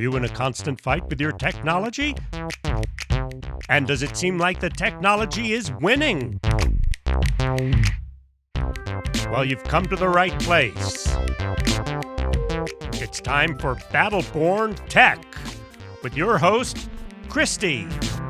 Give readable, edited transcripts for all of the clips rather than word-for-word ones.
you in a constant fight with your technology? And does it seem like the technology is winning? Well, you've come to the right place. It's time for Battleborn Tech with your host, Christy.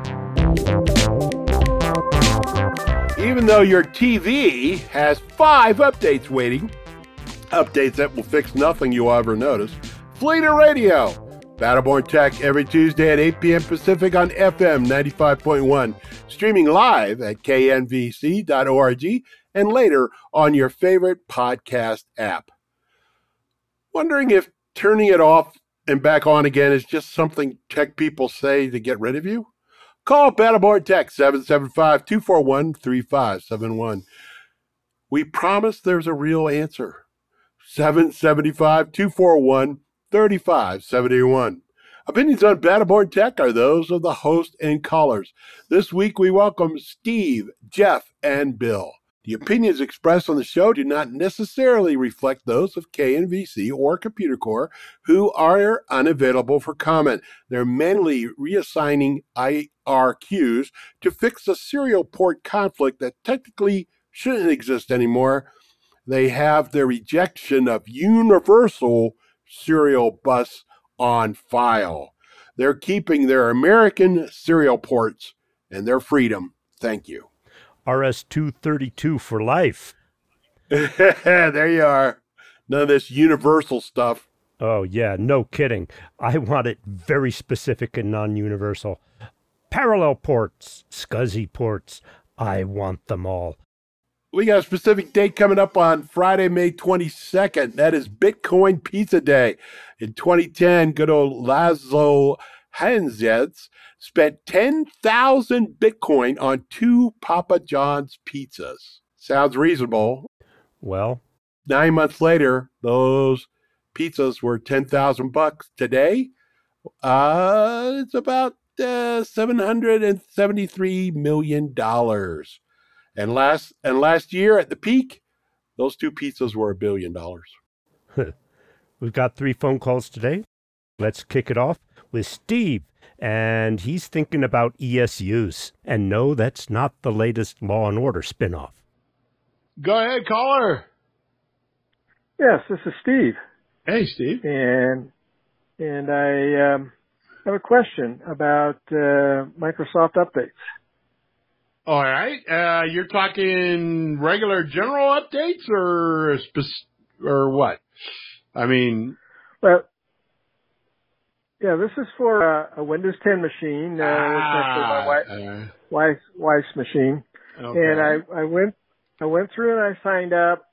Even though your TV has 5 updates waiting, updates that will fix nothing you'll ever notice, flee to radio. Battleborn Tech every Tuesday at 8 p.m. Pacific on FM 95.1, streaming live at knvc.org and later on your favorite podcast app. Wondering if turning it off and back on again is just something tech people say to get rid of you? Call Battleborn Tech 775-241-3571. We promise there's a real answer. 775-241-3571. Opinions on Battleborn Tech are those of the host and callers. This week we welcome Steve, Jeff, and Bill. The opinions expressed on the show do not necessarily reflect those of KNVC or Computer Core, who are unavailable for comment. They're manually reassigning IRQs to fix a serial port conflict that technically shouldn't exist anymore. They have their rejection of universal serial bus on file. They're keeping their American serial ports and their freedom. Thank you. RS-232 for life. There you are. None of this universal stuff. Oh, yeah, no kidding. I want it very specific and non-universal. Parallel ports, SCSI ports, I want them all. We got a specific date coming up on Friday, May 22nd. That is Bitcoin Pizza Day. In 2010, good old Laszlo Hanzets spent 10,000 Bitcoin on 2 Papa John's pizzas. Sounds reasonable. Well, 9 months later, those pizzas were $10,000. Today, it's about $773 million. And last year at the peak, those 2 pizzas were $1 billion. We've got 3 phone calls today. Let's kick it off with Steve. And he's thinking about ESUs. And no, that's not the latest Law and Order spinoff. Go ahead, caller. Yes, this is Steve. Hey, Steve. And I have a question about Microsoft updates. All right. You're talking regular general updates or what? I mean, well, yeah, this is for a Windows 10 machine. It's actually my wife's machine. Okay. And I went through and I signed up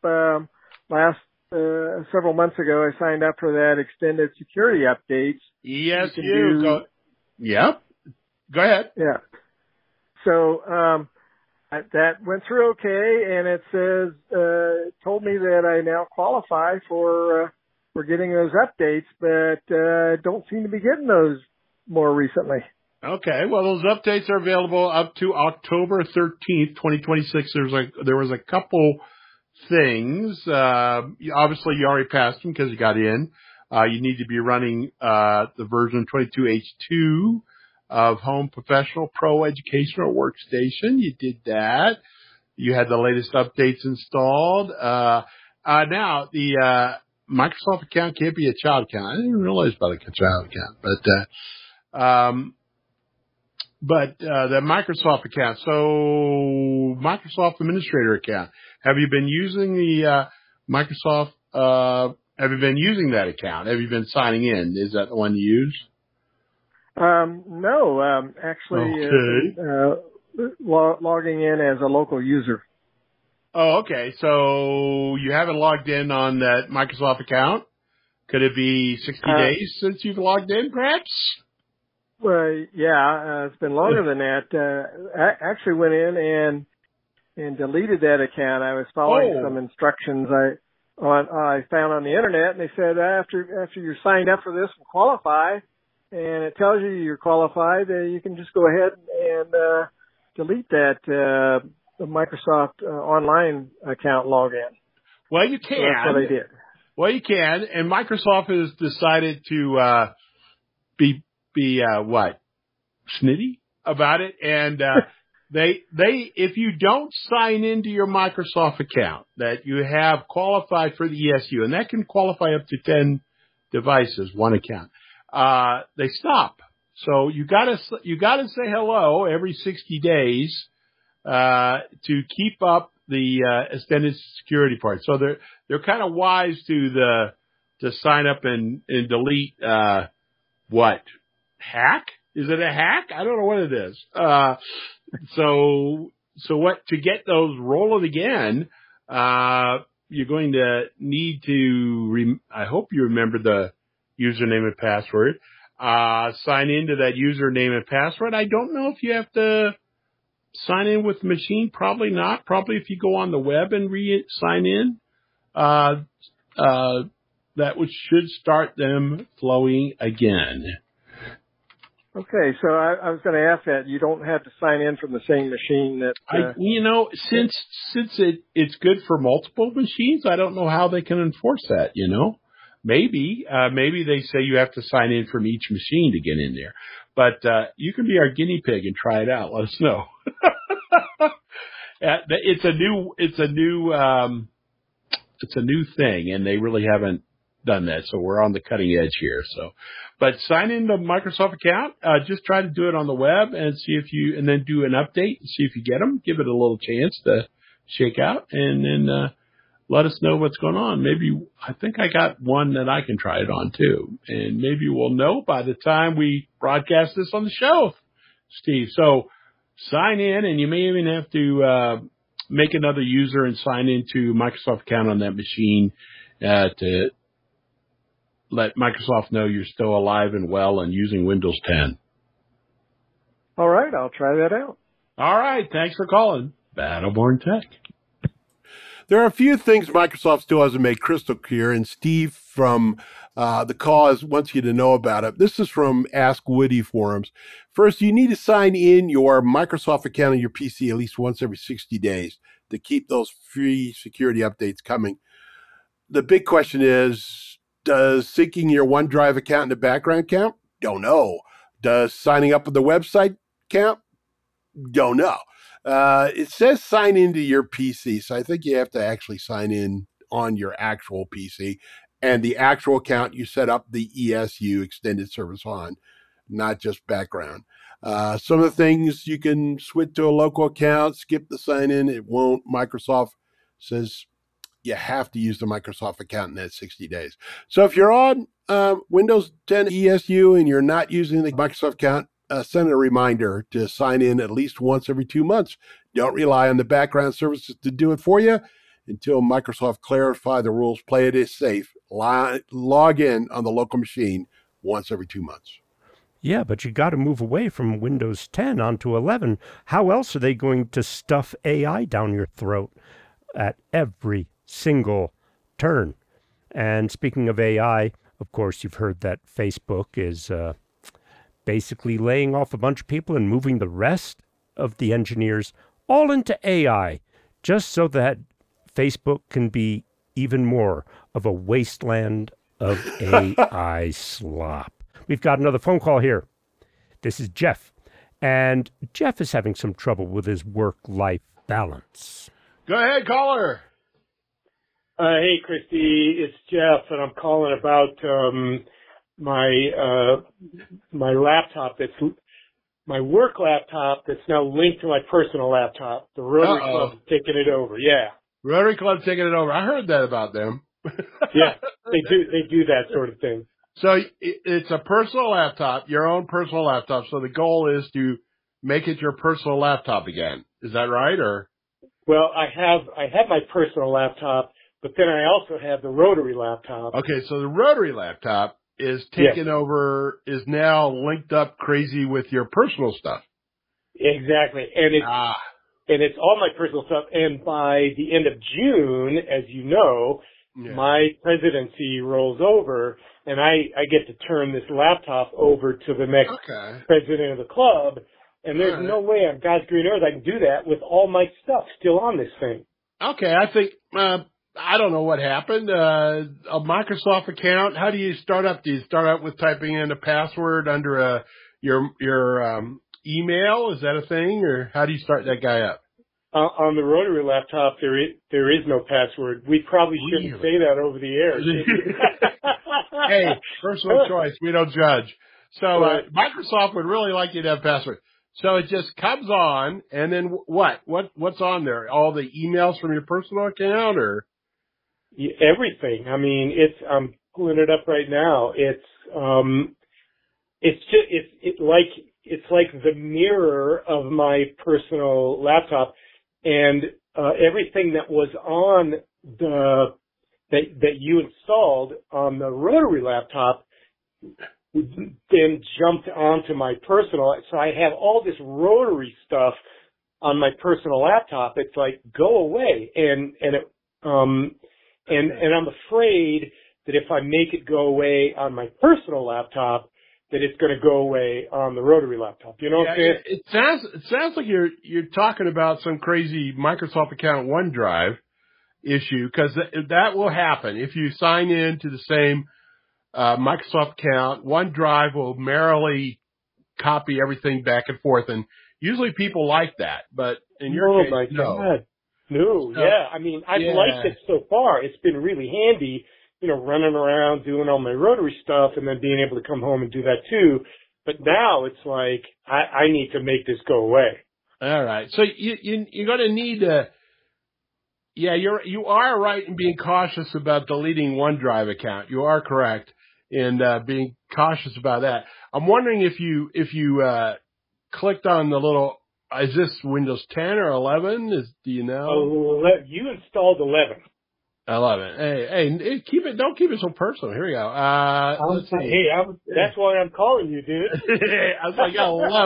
several months ago. I signed up for that extended security updates. Yes, you. Yep. Go ahead. Yeah. So that went through okay, and it says told me that I now qualify for getting those updates, but don't seem to be getting those more recently. Okay. Well, those updates are available up to October 13th, 2026. There was a couple things. Obviously, you already passed them because you got in. You need to be running the version 22H2 of Home Professional Pro Educational Workstation. You did that. You had the latest updates installed. Now, the Microsoft account can't be a child account. I didn't realize about a child account, but the Microsoft account. So Microsoft Administrator account. Have you been using the Microsoft? Have you been using that account? Have you been signing in? Is that the one you use? No, actually, logging in as a local user. Oh, okay. So you haven't logged in on that Microsoft account? Could it be 60 days since you've logged in, perhaps? Well, yeah, it's been longer than that. I actually went in and deleted that account. I was following some instructions I found on the internet, and they said after you're signed up for this and qualify, and it tells you you're qualified, you can just go ahead and delete that the Microsoft Online account login. Well, you can. So that's what I did. Well, you can, and Microsoft has decided to snitty about it. And, if you don't sign into your Microsoft account that you have qualified for the ESU, and that can qualify up to 10 devices, one account, they stop. So you gotta say hello every 60 days, to keep up the, extended security part. So they're kind of wise to sign up and delete, hack? Is it a hack? I don't know what it is. So to get those rolling again, you're going to need to, I hope you remember the username and password, sign into that username and password. I don't know if you have to sign in with the machine. Probably not. Probably if you go on the web and sign in, that should start them flowing again. Okay, so I was going to ask that. You don't have to sign in from the same machine that... since it's good for multiple machines, I don't know how they can enforce that, Maybe they say you have to sign in from each machine to get in there. But you can be our guinea pig and try it out. Let us know. It's a new thing, and they really haven't done that. So we're on the cutting edge here. But sign into Microsoft account. Just try to do it on the web and and then do an update and see if you get them. Give it a little chance to shake out, and then let us know what's going on. I think I got one that I can try it on too, and maybe we'll know by the time we broadcast this on the show, Steve. So sign in, and you may even have to make another user and sign into Microsoft account on that machine to let Microsoft know you're still alive and well and using Windows 10. All right, I'll try that out. All right, thanks for calling Battleborn Tech. There are a few things Microsoft still hasn't made crystal clear, and Steve from the cause wants you to know about it. This is from Ask Woody forums. First, you need to sign in your Microsoft account on your PC at least once every 60 days to keep those free security updates coming. The big question is, does syncing your OneDrive account in the background count? Don't know. Does signing up with the website count? Don't know. It says sign into your PC, so I think you have to actually sign in on your actual PC and the actual account you set up the ESU extended service on, not just background. Some of the things you can switch to a local account, skip the sign in. It won't. Microsoft says you have to use the Microsoft account in that 60 days. So if you're on Windows 10 ESU and you're not using the Microsoft account, send a reminder to sign in at least once every 2 months. Don't rely on the background services to do it for you until Microsoft clarify the rules. Play it is safe. Log in on the local machine once every 2 months. Yeah, but you got to move away from Windows 10 onto 11. How else are they going to stuff AI down your throat at every single turn? And speaking of AI, of course, you've heard that Facebook is basically laying off a bunch of people and moving the rest of the engineers all into AI, just so that Facebook can be even more of a wasteland of AI slop. We've got another phone call here. This is Jeff, and Jeff is having some trouble with his work-life balance. Go ahead, caller. Hey, Christy, it's Jeff, and I'm calling about my laptop. That's my work laptop that's now linked to my personal laptop. The Rotary Club's taking it over. Yeah, Rotary Club's taking it over. I heard that about them. Yeah, they do that sort of thing. So it's a personal laptop, your own personal laptop. So the goal is to make it your personal laptop again. Is that right? Or well, I have my personal laptop, but then I also have the Rotary laptop. Okay, so the Rotary laptop is taken over, is now linked up crazy with your personal stuff. Exactly, and it's all my personal stuff. And by the end of June, as you know, my presidency rolls over, and I get to turn this laptop over to the next president of the club. And there's no way on God's green earth I can do that with all my stuff still on this thing. Okay, I think I don't know what happened. A Microsoft account. How do you start up? Do you start up with typing in a password under your email? Is that a thing, or how do you start that guy up? On the rotary laptop, there is no password. We probably shouldn't say that over the air. Hey, personal choice. We don't judge. So Microsoft would really like you to have a password. So it just comes on, and then what's on there? All the emails from your personal account, or everything? I mean, I'm pulling it up right now. It's like the mirror of my personal laptop, and everything that was on that you installed on the rotary laptop then jumped onto my personal. So I have all this rotary stuff on my personal laptop. It's like, go away. And I'm afraid that if I make it go away on my personal laptop, that it's going to go away on the rotary laptop. You know what I'm saying? It sounds like you're talking about some crazy Microsoft account OneDrive issue, because that will happen if you sign in to the same Microsoft account. OneDrive will merrily copy everything back and forth, and usually people like that. But in your case, God. No, yeah. I mean, I've liked it so far. It's been really handy, running around doing all my rotary stuff and then being able to come home and do that too. But now it's like, I need to make this go away. All right. So you're going to need to, you are right in being cautious about deleting OneDrive account. You are correct in being cautious about that. I'm wondering if you clicked on the little, is this Windows 10 or 11? Do you know? You installed 11. 11. Hey, don't keep it so personal. Here we go. Let's see. Hey, that's why I'm calling you, dude. I was like,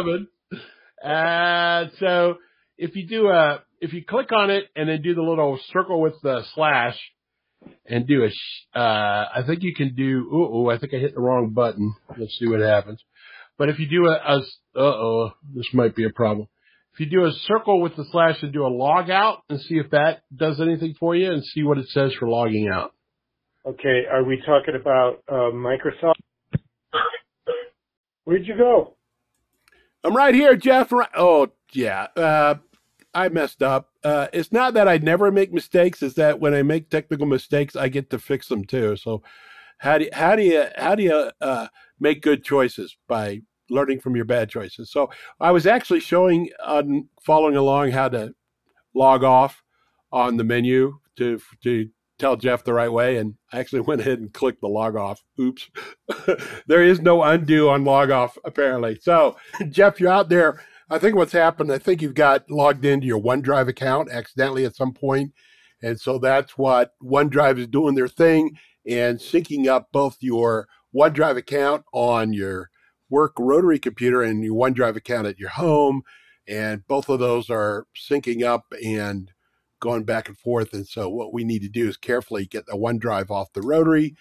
11. So if you click on it and then do the little circle with the slash and do I think you can do, I think I hit the wrong button. Let's see what happens. But if you do this might be a problem. If you do a circle with the slash and do a log out and see if that does anything for you and see what it says for logging out. Okay, are we talking about Microsoft? Where'd you go? I'm right here, Jeff. Oh, yeah. I messed up. It's not that I never make mistakes. It's that when I make technical mistakes, I get to fix them too. So how do you make good choices? By learning from your bad choices. So I was actually following along how to log off on the menu to tell Jeff the right way. And I actually went ahead and clicked the log off. Oops. There is no undo on log off, apparently. So Jeff, you're out there. I think what's happened, I think you've got logged into your OneDrive account accidentally at some point. And so that's what OneDrive is doing their thing and syncing up both your OneDrive account on your work rotary computer and your OneDrive account at your home. And both of those are syncing up and going back and forth. And so what we need to do is carefully get the OneDrive off the rotary.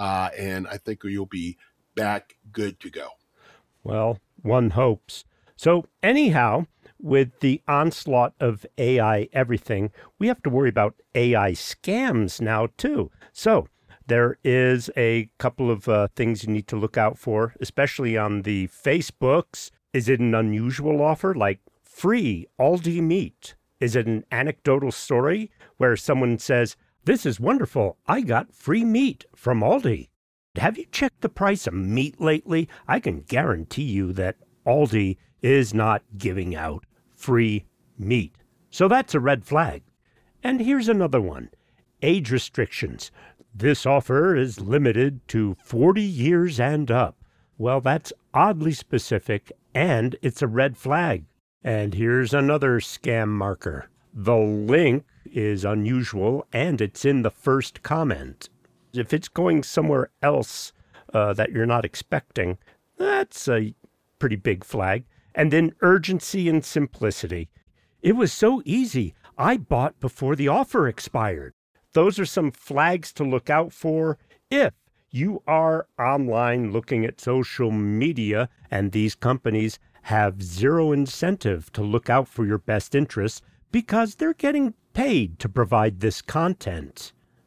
And I think you'll be back good to go. Well, one hopes. So anyhow, with the onslaught of AI everything, we have to worry about AI scams now too. So there is a couple of things you need to look out for, especially on the Facebooks. Is it an unusual offer like free Aldi meat? Is it an anecdotal story where someone says, "This is wonderful, I got free meat from Aldi"? Have you checked the price of meat lately? I can guarantee you that Aldi is not giving out free meat. So that's a red flag. And here's another one. Age restrictions. This offer is limited to 40 years and up. Well, that's oddly specific, and it's a red flag. And here's another scam marker. The link is unusual, and it's in the first comment. If it's going somewhere else that you're not expecting, that's a pretty big flag. And then urgency and simplicity. It was so easy. I bought before the offer expired. Those are some flags to look out for if you are online looking at social media and these companies have zero incentive to look out for your best interests because they're getting paid to provide this content.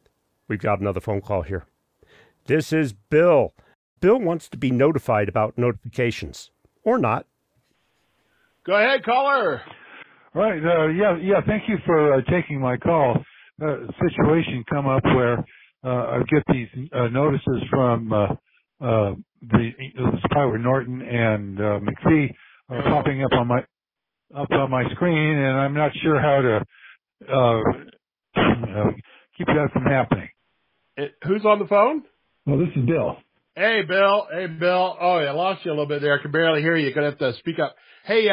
We've got another phone call here. This is Bill. Bill wants to be notified about notifications, or not. Go ahead, caller. Right. Yeah. Thank you for taking my call. Situation come up where I get these notices from the Skyward Norton and McPhee popping up on my screen, and I'm not sure how to keep that from happening. Who's on the phone? Well, this is Bill. Hey, Bill. Oh, I lost you a little bit there. I can barely hear you. You're going to have to speak up. Hey,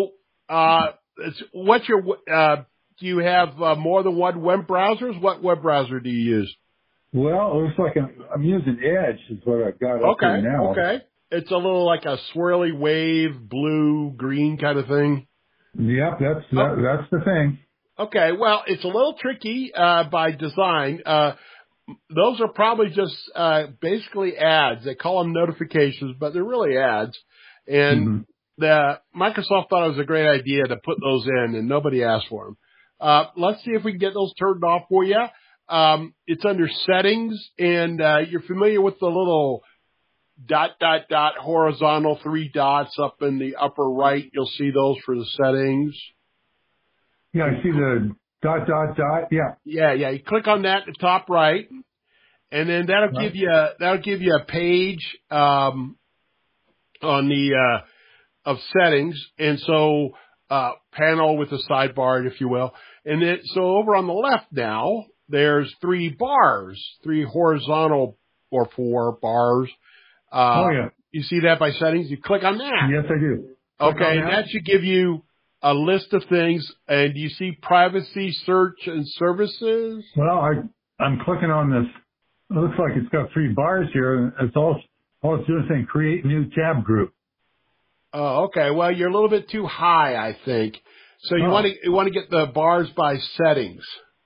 what's your, do you have more than one web browsers? What web browser do you use? Well, it looks like I'm using Edge is what I've got up here now. Okay. It's a little like a swirly wave, blue, green kind of thing. Yep, that's the thing. Okay, well, it's a little tricky by design. Those are probably just basically ads. They call them notifications, but they're really ads. And the Microsoft thought it was a great idea to put those in, and nobody asked for them. Let's see if we can get those turned off for you. It's under settings, and you're familiar with the little ... horizontal 3 dots up in the upper right. You'll see those for the settings. Yeah, I see the ... Yeah. Yeah. You click on that at the top right, and then that'll give you a page on the of settings, and so panel with a sidebar, if you will, and then so over on the left now there's 3 bars, 3 horizontal or 4 bars. You see that by settings? You click on that. Yes, I do. Okay, and that should give you a list of things. And do you see privacy, search, and services? Well, I'm clicking on this. It looks like it's got 3 bars here, and it's all it's doing is saying create new tab group. Oh, okay. Well, you're a little bit too high, I think. So you want to get the bars by settings,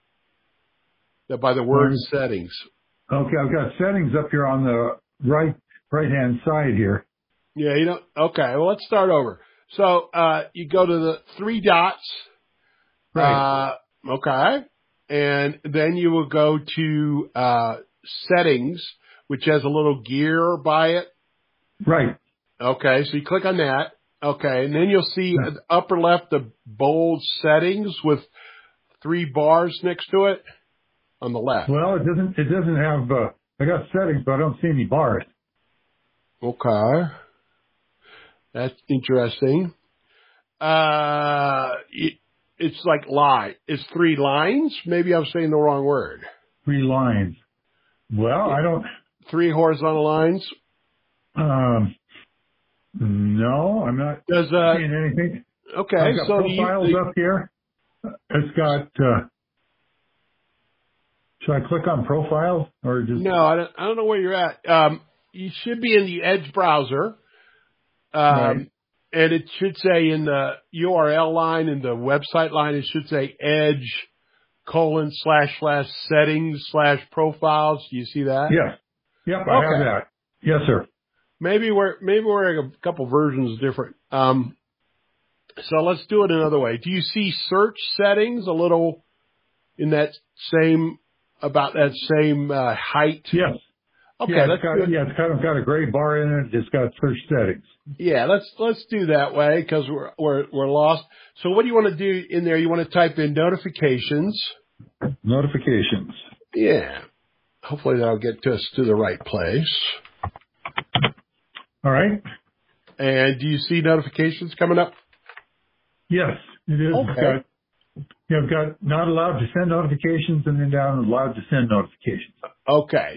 by the word settings. Okay, I've got settings up here on the right-hand side here. Yeah, okay, well, let's start over. So, you go to the 3 dots. Right. Okay. And then you will go to, settings, which has a little gear by it. Right. Okay. So you click on that. Okay. And then you'll see at the upper left, the bold settings with 3 bars next to it on the left. Well, it doesn't have, I got settings, but I don't see any bars. Okay. That's interesting. It's like it's 3 lines. Maybe I'm saying the wrong word. 3 lines. Well, I don't. 3 horizontal lines. No, I'm not seeing anything. Okay. I've got profiles up here. It's got, should I click on profiles or just? No, I don't know where you're at. You should be in the Edge browser. Right. And it should say in the URL line, in the website line, it should say edge://settings/profiles. Do you see that? Yes. Yep, I have that. Yes, sir. Maybe we're a couple versions different. So let's do it another way. Do you see search settings a little in that same height? Yes. Okay. Yeah, it's kind of got a gray bar in it. It's got search settings. Yeah, let's do that way because we're lost. So what do you want to do in there? You want to type in notifications. Notifications. Yeah. Hopefully that'll get us to the right place. All right. And do you see notifications coming up? Yes, it is. Okay. I've got not allowed to send notifications and then down allowed to send notifications. Okay.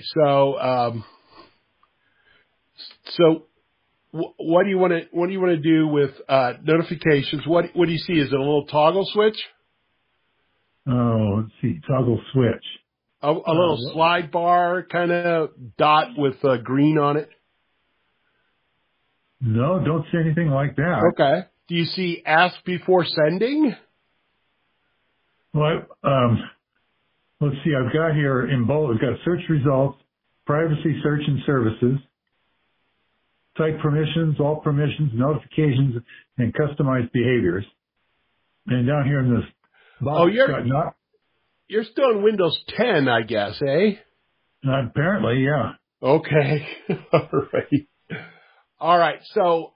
So what do you want to do with notifications? What do you see? Is it a little toggle switch? Oh, let's see. Toggle switch. A little slide bar kind of dot with green on it? No, don't see anything like that. Okay. Do you see ask before sending? Well, let's see. I've got here in bold. I've got search results, privacy, search and services, site permissions, all permissions, notifications, and customized behaviors. And down here in this box, you're still in Windows 10, I guess, eh? Apparently, yeah. Okay. All right. So,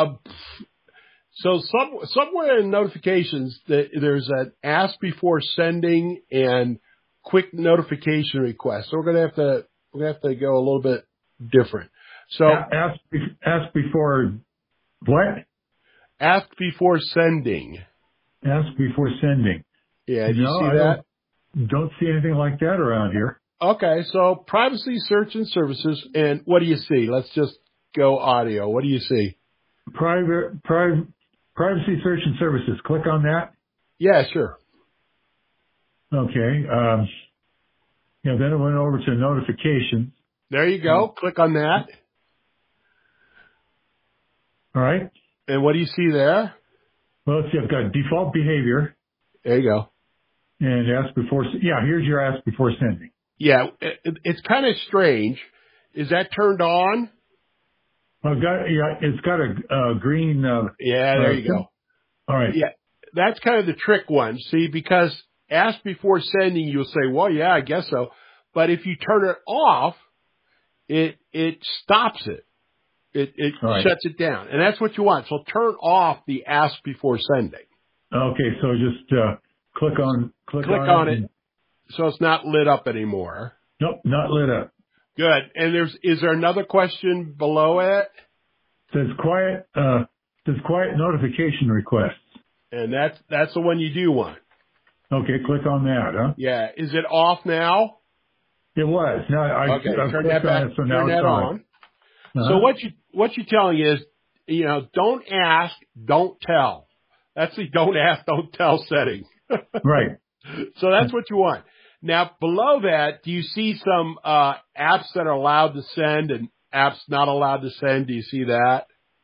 somewhere in notifications there's an ask before sending and quick notification request. So we're gonna have to go a little bit different. So ask before what? Ask before sending. Ask before sending. Yeah, do you see that? Don't see anything like that around here. Okay, so privacy search and services, and what do you see? Let's just go audio. What do you see? Privacy search and services. Click on that. Yeah, sure. Okay. Then it went over to notifications. There you go. Click on that. All right. And what do you see there? Well, let's see. I've got default behavior. There you go. And ask before. Yeah, here's your ask before sending. Yeah, it's kind of strange. Is that turned on? It's got a green. There you go. All right. Yeah, that's kind of the trick one. See, because ask before sending, you'll say, well, yeah, I guess so. But if you turn it off, it stops it. It right. shuts it down. And that's what you want. So turn off the ask before sending. Okay, so just click on it. So it's not lit up anymore. Nope, not lit up. Good. And is there another question below it? Says quiet notification requests. And that's the one you do want. Okay, click on that, huh? Yeah. Is it off now? It was. No, okay, turn that back. So now turn that on. Uh-huh. So what you're telling is, don't ask, don't tell. That's the don't ask, don't tell setting. Right. So that's what you want. Now, below that, do you see some apps that are allowed to send and apps not allowed to send? Do you see that?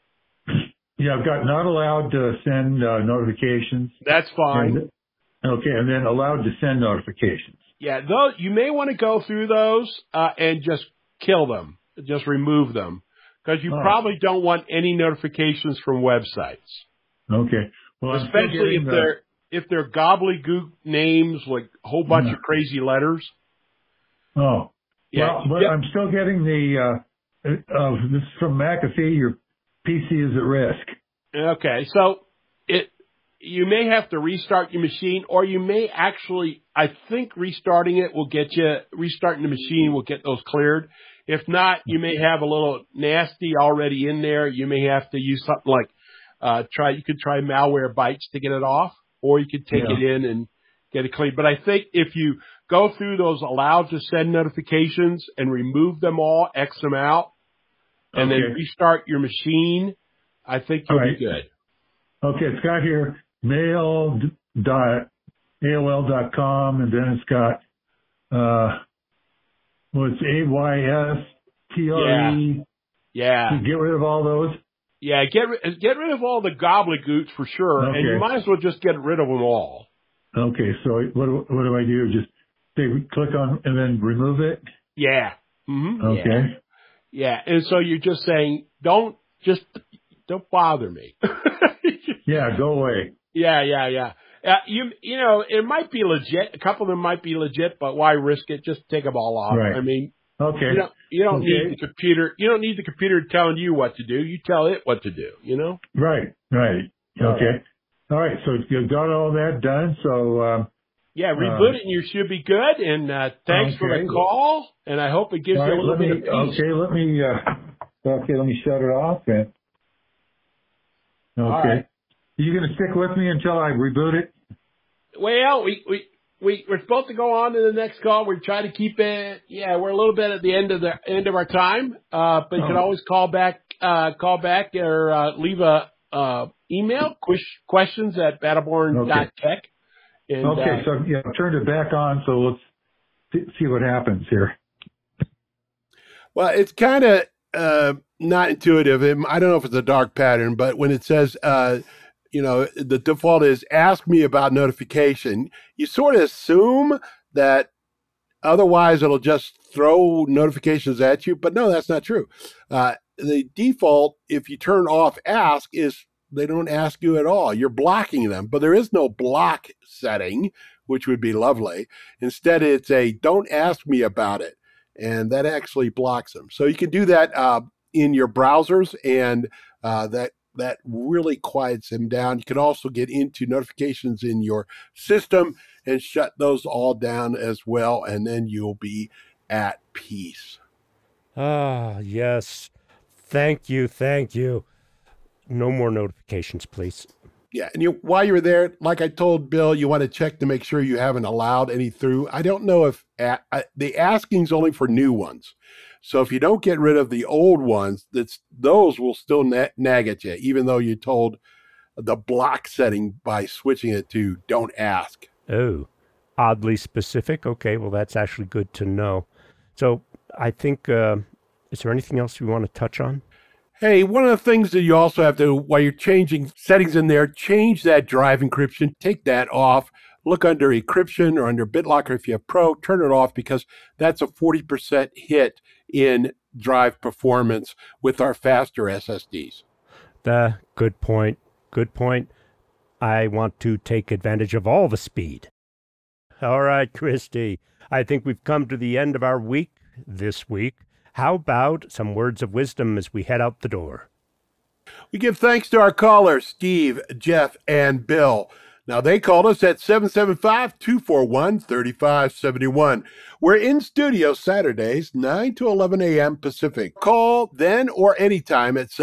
Yeah, I've got not allowed to send notifications. That's fine. And then allowed to send notifications. Yeah, you may want to go through those and just kill them, just remove them, because you probably don't want any notifications from websites. Okay. Well, especially if they're gobbledygook names, like a whole bunch of crazy letters. Oh. Yeah. Well, but I'm still getting this is from McAfee, your PC is at risk. Okay. So you may have to restart your machine, or you may actually, I think restarting the machine will get those cleared. If not, you may have a little nasty already in there. You may have to use something like, you could try Malwarebytes to get it off, or you could take it in and get it clean. But I think if you go through those allowed to send notifications and remove them all, X them out, and then restart your machine, I think you'll be good. Okay, it's got here mail.aol.com, and then it's got, it's AYSTRE. Yeah. To get rid of all those? Yeah, get rid of all the gobbledygooks for sure, and you might as well just get rid of them all. Okay, so what do I do? Just click on and then remove it? Yeah. Mm-hmm. Okay. Yeah, and so you're just saying, don't bother me. Yeah, go away. Yeah. It might be legit. A couple of them might be legit, but why risk it? Just take them all off. Right. I mean, okay. You don't need the computer. You don't need the computer telling you what to do. You tell it what to do. Right. Okay. All right. So you got all that done. So reboot it, and you should be good. And thanks for the call. And I hope it gives you a little bit of peace. Okay. Let me shut it off then. Okay. Right. Are you going to stick with me until I reboot it? Well, we're supposed to go on to the next call. We try to keep it. Yeah, we're a little bit at the end of our time. But you can always call back or leave a email questions at battleborn.tech. And, okay, so I've turned it back on. So let's see what happens here. Well, it's kind of not intuitive. I don't know if it's a dark pattern, but when it says, the default is ask me about notification, you sort of assume that otherwise it'll just throw notifications at you. But no, that's not true. The default, if you turn off ask, is they don't ask you at all. You're blocking them, but there is no block setting, which would be lovely. Instead, it's a don't ask me about it. and that actually blocks them. So you can do that in your browsers, and that really quiets them down. You can also get into notifications in your system and shut those all down as well, and then you'll be at peace. Ah, yes. Thank you. No more notifications, please. Yeah, and while you're there, like I told Bill, you want to check to make sure you haven't allowed any through. I don't know if the asking's only for new ones. So if you don't get rid of the old ones, those will still nag at you, even though you told the block setting by switching it to don't ask. Oh, oddly specific. Okay, well, that's actually good to know. So I think, is there anything else you want to touch on? Hey, one of the things that you also have to, while you're changing settings in there, change that drive encryption, take that off, look under encryption or under BitLocker if you have Pro, turn it off, because that's a 40% hit in drive performance with our faster SSDs. Good point. I want to take advantage of all the speed. All right, Christy, I think we've come to the end of our week this week. How about some words of wisdom as we head out the door? We give thanks to our callers, Steve, Jeff, and Bill. Now, they called us at 775-241-3571. We're in studio Saturdays, 9 to 11 a.m. Pacific. Call then or anytime at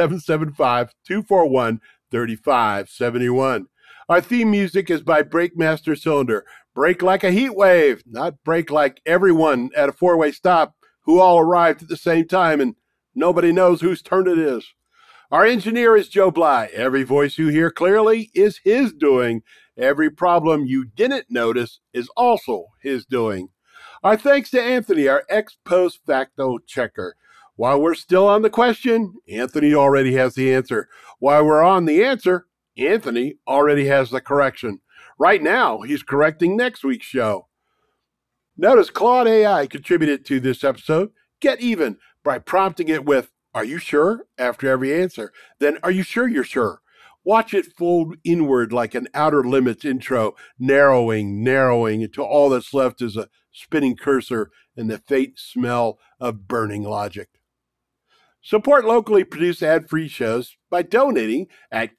775-241-3571. Our theme music is by Breakmaster Cylinder. Break like a heat wave, not break like everyone at a four-way stop who all arrived at the same time and nobody knows whose turn it is. Our engineer is Joe Bly. Every voice you hear clearly is his doing. Every problem you didn't notice is also his doing. Our thanks to Anthony, our ex-post facto checker. While we're still on the question, Anthony already has the answer. While we're on the answer, Anthony already has the correction. Right now, he's correcting next week's show. Notice Claude AI contributed to this episode. Get even by prompting it with, "Are you sure?" after every answer. Then, "Are you sure you're sure?" Watch it fold inward like an Outer Limits intro, narrowing until all that's left is a spinning cursor and the faint smell of burning logic. Support locally produced ad-free shows by donating at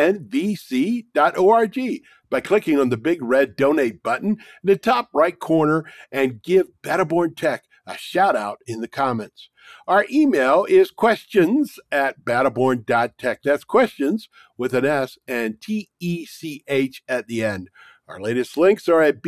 knvc.org by clicking on the big red donate button in the top right corner and give Battleborn Tech a shout out in the comments. Our email is questions@battleborn.tech. That's questions with an S and TECH at the end. Our latest links are at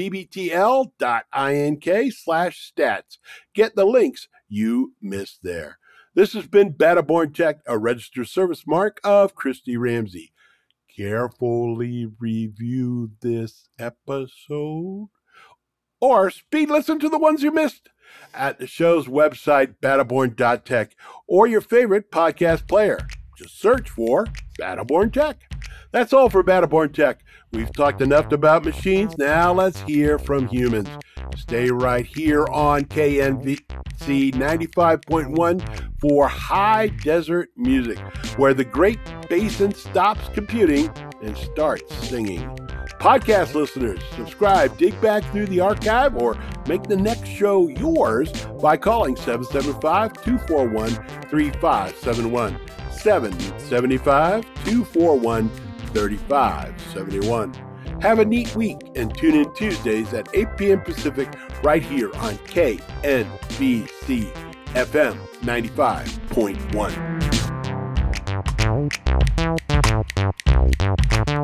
bbtl.ink/stats. Get the links you missed there. This has been Battleborn Tech, a registered service mark of Christy Ramsey. Carefully review this episode or speed listen to the ones you missed at the show's website, battleborn.tech, or your favorite podcast player. Just search for Battleborn Tech. That's all for Battleborn Tech. We've talked enough about machines. Now let's hear from humans. Stay right here on KNVC 95.1 for High Desert Music, where the Great Basin stops computing and starts singing. Podcast listeners, subscribe, dig back through the archive, or make the next show yours by calling 775-241-3571. 775-241-3571. Have a neat week and tune in Tuesdays at 8 p.m. Pacific right here on KNVC FM 95.1.